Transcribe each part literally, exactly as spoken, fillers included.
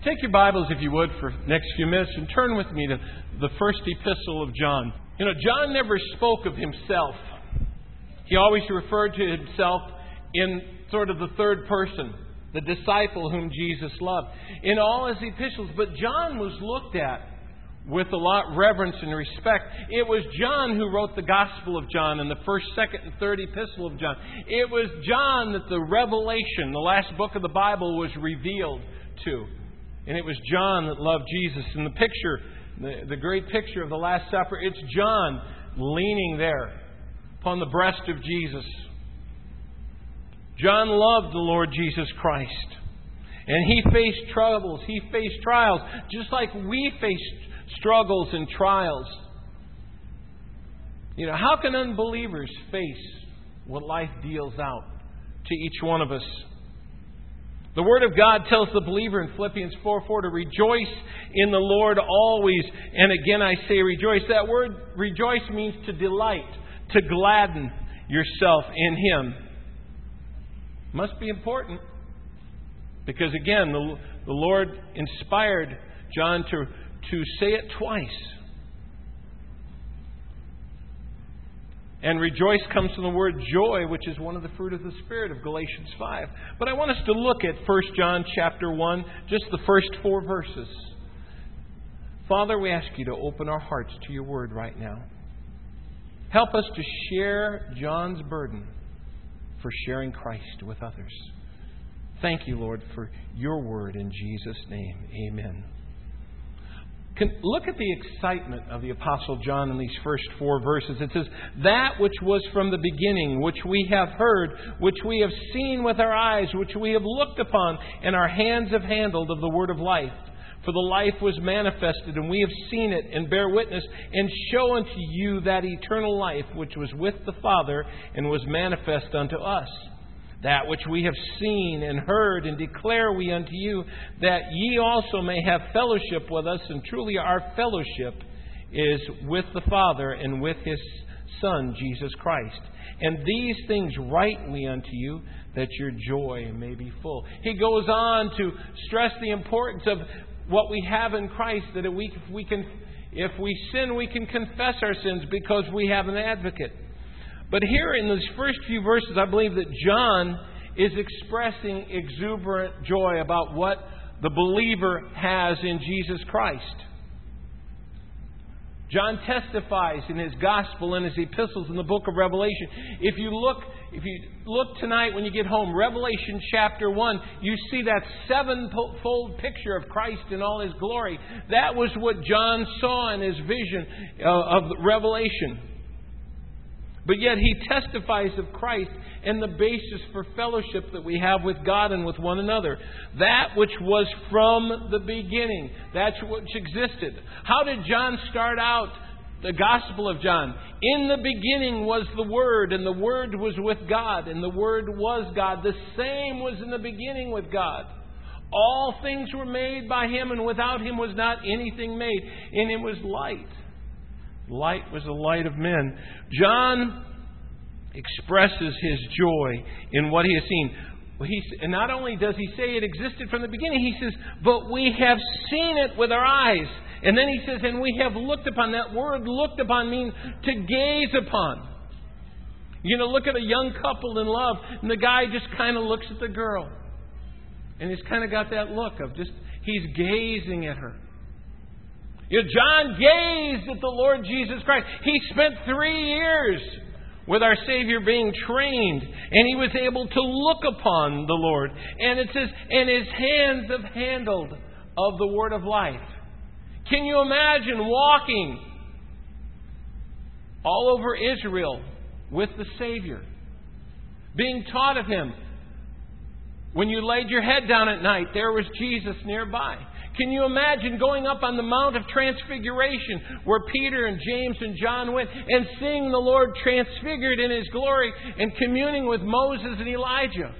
Take your Bibles, if you would, for the next few minutes and turn with me to the first epistle of John. You know, John never spoke of himself. He always referred to himself in sort of the third person, the disciple whom Jesus loved, in all his epistles. But John was looked at with a lot of reverence and respect. It was John who wrote the Gospel of John and the first, second, and third epistle of John. It was John that the Revelation, the last book of the Bible, was revealed to. And it was John that loved Jesus. And the picture, the, the great picture of the Last Supper, it's John leaning there upon the breast of Jesus. John loved the Lord Jesus Christ. And he faced troubles, he faced trials, just like we face struggles and trials. You know, how can unbelievers face what life deals out to each one of us? The Word of God tells the believer in Philippians four four to rejoice in the Lord always. And again I say rejoice. That word rejoice means to delight, to gladden yourself in Him. Must be important. Because again, the, the Lord inspired John to, to say it twice. And rejoice comes from the word joy, which is one of the fruit of the Spirit of Galatians five. But I want us to look at First John chapter one, just the first four verses. Father, we ask you to open our hearts to your word right now. Help us to share John's burden for sharing Christ with others. Thank you, Lord, for your word in Jesus' name. Amen. Can, look at the excitement of the Apostle John in these first four verses. It says, that which was from the beginning, which we have heard, which we have seen with our eyes, which we have looked upon, and our hands have handled of the word of life. For the life was manifested, and we have seen it, and bear witness, and show unto you that eternal life which was with the Father, and was manifest unto us. That which we have seen and heard, and declare we unto you, that ye also may have fellowship with us. And truly our fellowship is with the Father and with His Son, Jesus Christ. And these things write we unto you, that your joy may be full. He goes on to stress the importance of what we have in Christ, that if we, if we can, if we sin, we can confess our sins because we have an advocate. But here in these first few verses, I believe that John is expressing exuberant joy about what the believer has in Jesus Christ. John testifies in his gospel and his epistles in the book of Revelation. If you look, if you look tonight when you get home, Revelation chapter one, you see that sevenfold picture of Christ in all His glory. That was what John saw in his vision of Revelation. But yet he testifies of Christ and the basis for fellowship that we have with God and with one another. That which was from the beginning. That's which existed. How did John start out the Gospel of John? In the beginning was the Word, and the Word was with God, and the Word was God. The same was in the beginning with God. All things were made by Him, and without Him was not anything made. In Him was light. Light was the light of men. John expresses his joy in what he has seen. He, and not only does he say it existed from the beginning, he says, but we have seen it with our eyes. And then he says, and we have looked upon. That word looked upon means to gaze upon. You know, look at a young couple in love, and the guy just kind of looks at the girl. And he's kind of got that look of just, he's gazing at her. You know, John gazed at the Lord Jesus Christ. He spent three years with our Savior being trained, and he was able to look upon the Lord. And it says, and his hands have handled of the word of life. Can you imagine walking all over Israel with the Savior, being taught of Him? When you laid your head down at night, there was Jesus nearby. Can you imagine going up on the Mount of Transfiguration where Peter and James and John went and seeing the Lord transfigured in His glory and communing with Moses and Elijah?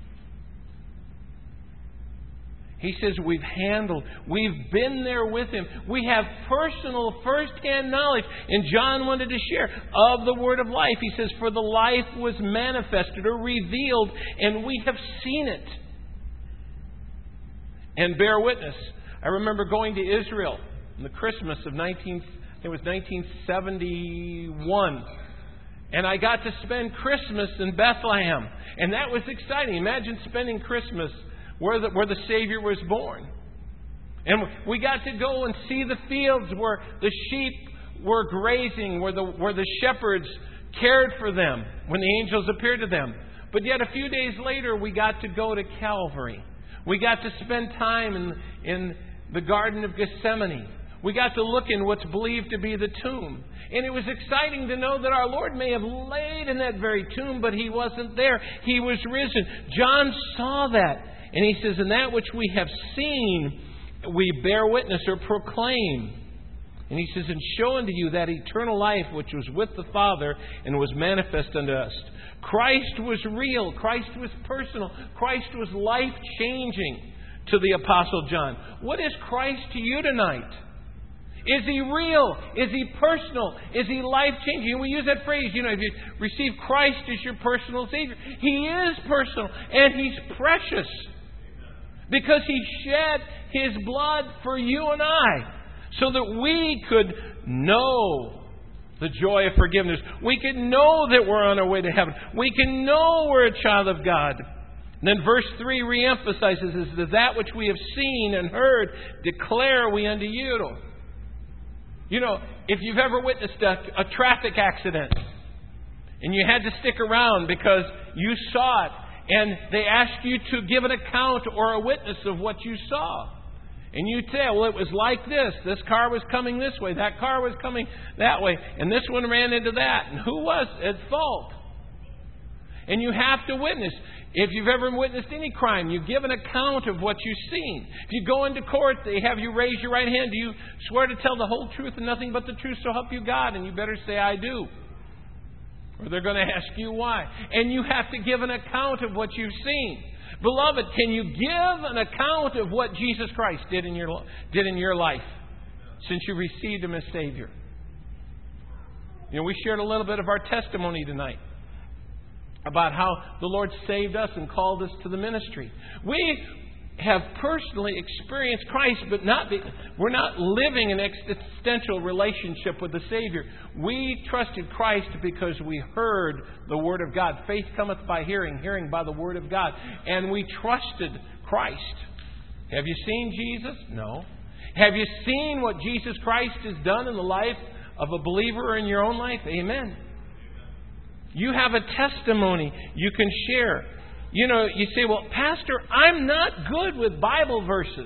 He says we've handled, we've been there with Him. We have personal, first-hand knowledge. And John wanted to share of the word of life. He says, for the life was manifested or revealed, and we have seen it. and bear witness. I remember going to Israel in the Christmas of nineteen, it was nineteen seventy-one. And I got to spend Christmas in Bethlehem. And that was exciting. Imagine spending Christmas where the, where the Savior was born. And we got to go and see the fields where the sheep were grazing, where the, where the shepherds cared for them when the angels appeared to them. But yet a few days later, we got to go to Calvary. We got to spend time in, in the Garden of Gethsemane. We got to look in what's believed to be the tomb. And it was exciting to know that our Lord may have laid in that very tomb, but He wasn't there. He was risen. John saw that. And he says, "In that which we have seen, we bear witness," or proclaim. And he says, "And show unto you that eternal life which was with the Father and was manifest unto us." Christ was real. Christ was personal. Christ was life-changing to the Apostle John. What is Christ to you tonight? Is He real? Is He personal? Is He life-changing? And we use that phrase, you know, if you receive Christ as your personal Savior. He is personal and He's precious because He shed His blood for you and I so that we could know the joy of forgiveness. We can know that we're on our way to heaven. We can know we're a child of God. And then verse three reemphasizes is that that which we have seen and heard declare we unto you. You know, if you've ever witnessed a, a traffic accident and you had to stick around because you saw it and they asked you to give an account or a witness of what you saw. And you tell, well, it was like this. This car was coming this way. That car was coming that way. And this one ran into that. And who was at fault? And you have to witness. If you've ever witnessed any crime, you give an account of what you've seen. If you go into court, they have you raise your right hand. Do you swear to tell the whole truth and nothing but the truth, so help you God? And you better say, I do. Or they're going to ask you why. And you have to give an account of what you've seen. Beloved, can you give an account of what Jesus Christ did in your did in your life since you received Him as Savior? You know, we shared a little bit of our testimony tonight about how the Lord saved us and called us to the ministry. We have personally experienced Christ, but not be, we're not living an existential relationship with the Savior. We trusted Christ because we heard the Word of God. Faith cometh by hearing, hearing by the Word of God. And we trusted Christ. Have you seen Jesus? No. Have you seen what Jesus Christ has done in the life of a believer in your own life? Amen. You have a testimony you can share. You know, you say, well, Pastor, I'm not good with Bible verses.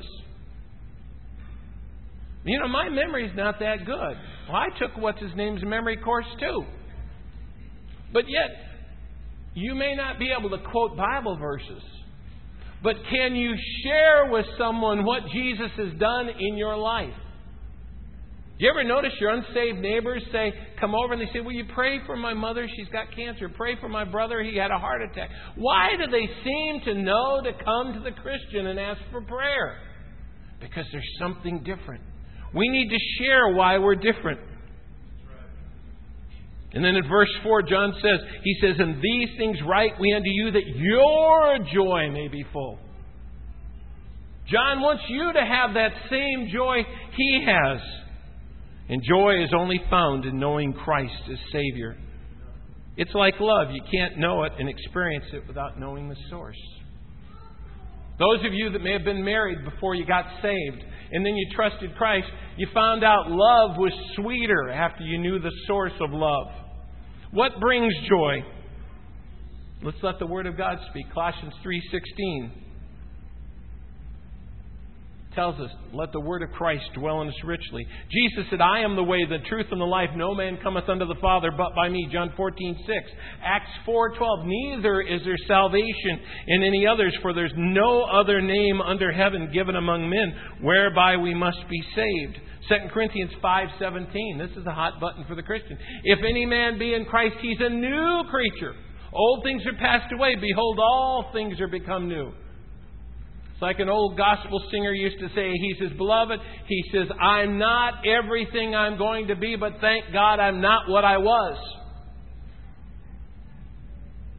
You know, my memory's not that good. Well, I took what's his name's memory course too. But yet, you may not be able to quote Bible verses. But can you share with someone what Jesus has done in your life? Do you ever notice your unsaved neighbors say, come over and they say, will you pray for my mother? She's got cancer. Pray for my brother. He had a heart attack. Why do they seem to know to come to the Christian and ask for prayer? Because there's something different. We need to share why we're different. And then in verse four, John says, he says, and these things write we unto you that your joy may be full. John wants you to have that same joy he has. And joy is only found in knowing Christ as Savior. It's like love. You can't know it and experience it without knowing the source. Those of you that may have been married before you got saved, and then you trusted Christ, you found out love was sweeter after you knew the source of love. What brings joy? Let's let the Word of God speak. Colossians three sixteen tells us, let the word of Christ dwell in us richly. Jesus said, I am the way, the truth, and the life. No man cometh unto the Father but by me. John fourteen six. Acts four twelve. Neither is there salvation in any others, for there's no other name under heaven given among men whereby we must be saved. Second Corinthians five seventeen. This is a hot button for the Christian. If any man be in Christ, he's a new creature. Old things are passed away. Behold, all things are become new. It's like an old gospel singer used to say. He says, beloved, he says, I'm not everything I'm going to be, but thank God I'm not what I was.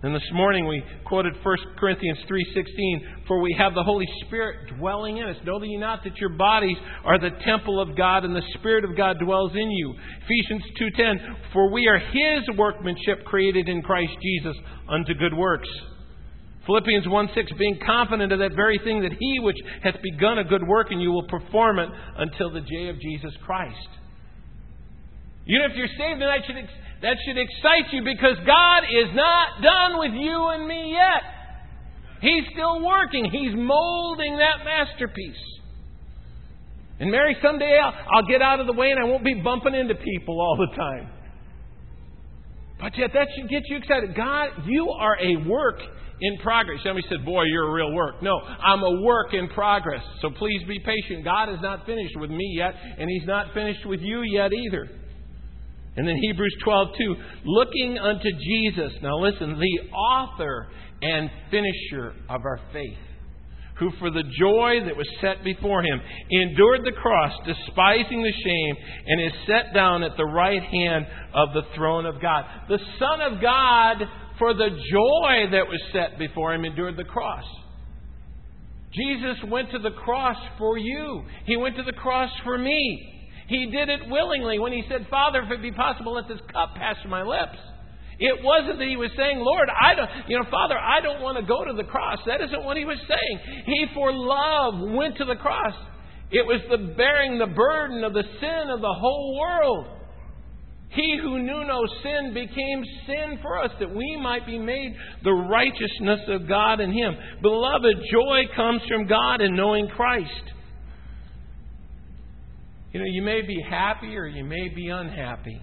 And this morning we quoted First Corinthians three sixteen, for we have the Holy Spirit dwelling in us. Know ye not that your bodies are the temple of God, and the Spirit of God dwells in you. Ephesians two ten, for we are His workmanship created in Christ Jesus unto good works. Philippians one six, being confident of that very thing, that He which hath begun a good work in you will perform it until the day of Jesus Christ. You know, if you're saved tonight, should ex- that should excite you, because God is not done with you and me yet. He's still working. He's molding that masterpiece. And Mary, someday I'll, I'll get out of the way and I won't be bumping into people all the time. But yet that should get you excited. God, you are a work in progress. Somebody said, boy, you're a real work. No, I'm a work in progress. So please be patient. God is not finished with me yet, and He's not finished with you yet either. And then Hebrews twelve two, looking unto Jesus. Now listen, the author and finisher of our faith, who for the joy that was set before Him endured the cross, despising the shame, and is set down at the right hand of the throne of God. The Son of God, for the joy that was set before Him, endured the cross. Jesus went to the cross for you. He went to the cross for me. He did it willingly when He said, Father, if it be possible, let this cup pass from my lips. It wasn't that He was saying, Lord, I don't, you know, Father, I don't want to go to the cross. That isn't what He was saying. He, for love, went to the cross. It was the bearing the burden of the sin of the whole world. He who knew no sin became sin for us, that we might be made the righteousness of God in Him. Beloved, joy comes from God in knowing Christ. You know, you may be happy or you may be unhappy.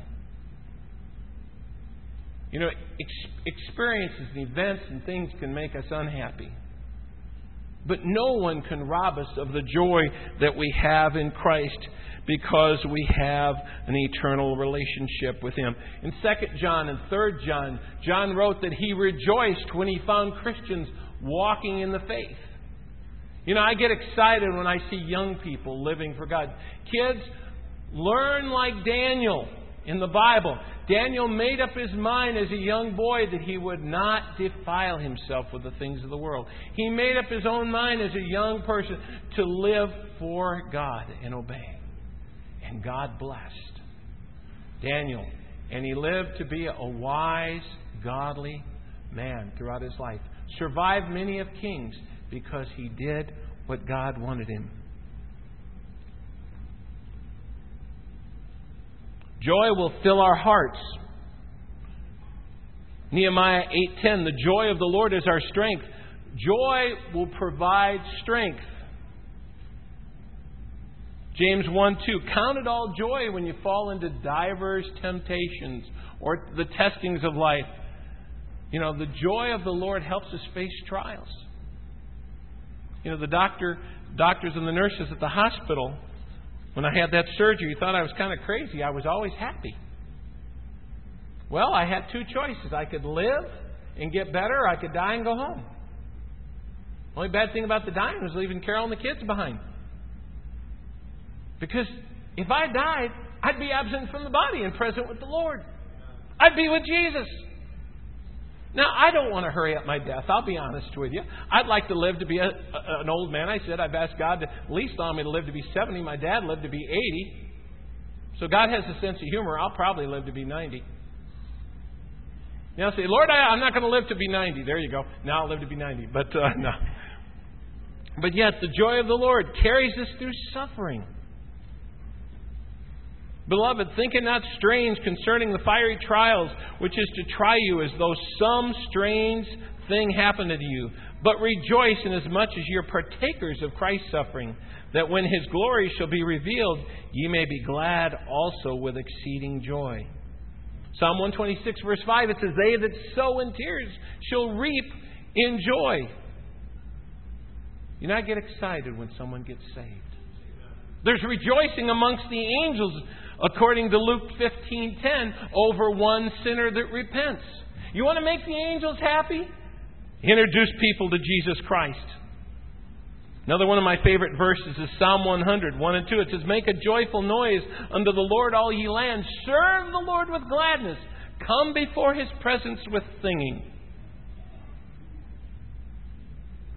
You know, ex- experiences and events and things can make us unhappy. But no one can rob us of the joy that we have in Christ, because we have an eternal relationship with Him. In Second John and Third John, John wrote that he rejoiced when he found Christians walking in the faith. You know, I get excited when I see young people living for God. Kids, learn like Daniel in the Bible. Daniel made up his mind as a young boy that he would not defile himself with the things of the world. He made up his own mind as a young person to live for God and obey. And God blessed Daniel. And he lived to be a wise, godly man throughout his life. Survived many of kings because he did what God wanted him. Joy will fill our hearts. Nehemiah eight ten, the joy of the Lord is our strength. Joy will provide strength. James one two, count it all joy when you fall into divers temptations or the testings of life. You know, the joy of the Lord helps us face trials. You know, the doctor, doctors and the nurses at the hospital, when I had that surgery, thought I was kind of crazy. I was always happy. Well, I had two choices. I could live and get better, or I could die and go home. The only bad thing about the dying was leaving Carol and the kids behind. Because if I died, I'd be absent from the body and present with the Lord. I'd be with Jesus. Now, I don't want to hurry up my death. I'll be honest with you. I'd like to live to be a, a, an old man. I said I've asked God to at least allow me to live to be seventy. My dad lived to be eighty. So God has a sense of humor. I'll probably live to be ninety. Now, say, Lord, I, I'm not going to live to be ninety. There you go. Now I'll live to be ninety. But uh, no. But yet, the joy of the Lord carries us through suffering. Beloved, think it not strange concerning the fiery trials, which is to try you as though some strange thing happened to you. But rejoice inasmuch as ye are partakers of Christ's suffering, that when His glory shall be revealed, ye may be glad also with exceeding joy. Psalm one twenty-six, verse five, it says, they that sow in tears shall reap in joy. You know, I get excited when someone gets saved. There's rejoicing amongst the angels, according to Luke fifteen ten, over one sinner that repents. You want to make the angels happy? Introduce people to Jesus Christ. Another one of my favorite verses is Psalm one hundred, one and two. It says, make a joyful noise unto the Lord, all ye lands. Serve the Lord with gladness. Come before His presence with singing.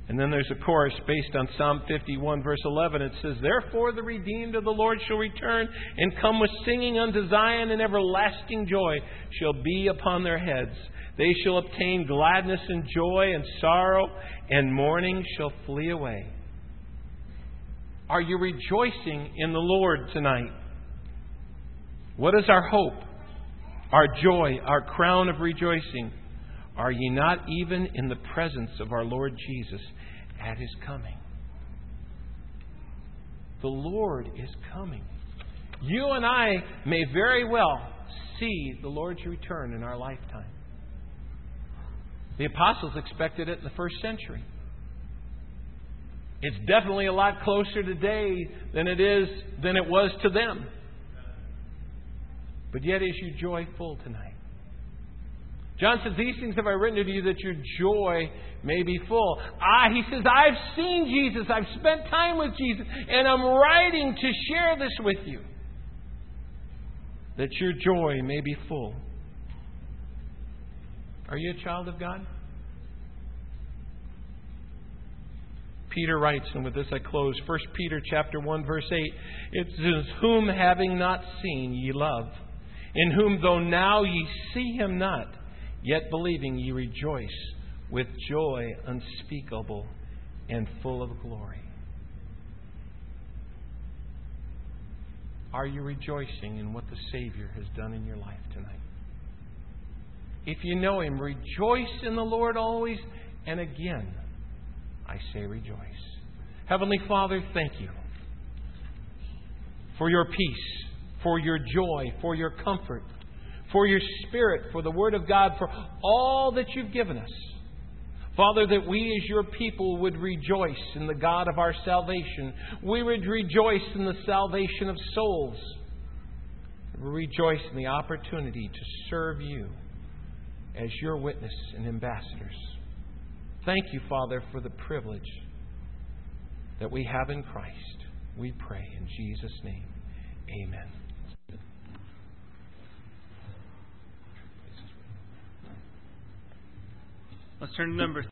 And then there's a chorus based on Psalm fifty-one, verse eleven. It says, "Therefore the redeemed of the Lord shall return and come with singing unto Zion, and everlasting joy shall be upon their heads. They shall obtain gladness and joy, and sorrow and mourning shall flee away." Are you rejoicing in the Lord tonight? What is our hope, our joy, our crown of rejoicing? Are ye not even in the presence of our Lord Jesus at His coming? The Lord is coming. You and I may very well see the Lord's return in our lifetime. The apostles expected it in the first century. It's definitely a lot closer today than it is than it was to them. But yet is you joyful tonight? John says, "These things have I written to you that your joy may be full." Ah, he says, I've seen Jesus. I've spent time with Jesus. And I'm writing to share this with you. That your joy may be full. Are you a child of God? Peter writes, and with this I close, First Peter chapter one, verse eight. It says, "Whom having not seen ye love, in whom though now ye see Him not, yet believing ye rejoice with joy unspeakable and full of glory." Are you rejoicing in what the Savior has done in your life tonight? If you know Him, rejoice in the Lord always. And again, I say rejoice. Heavenly Father, thank you for your peace, for your joy, for your comfort, for your Spirit, for the Word of God, for all that you've given us. Father, that we as your people would rejoice in the God of our salvation. We would rejoice in the salvation of souls. We rejoice in the opportunity to serve you as your witness and ambassadors. Thank you, Father, for the privilege that we have in Christ. We pray in Jesus' name. Amen. Let's turn to number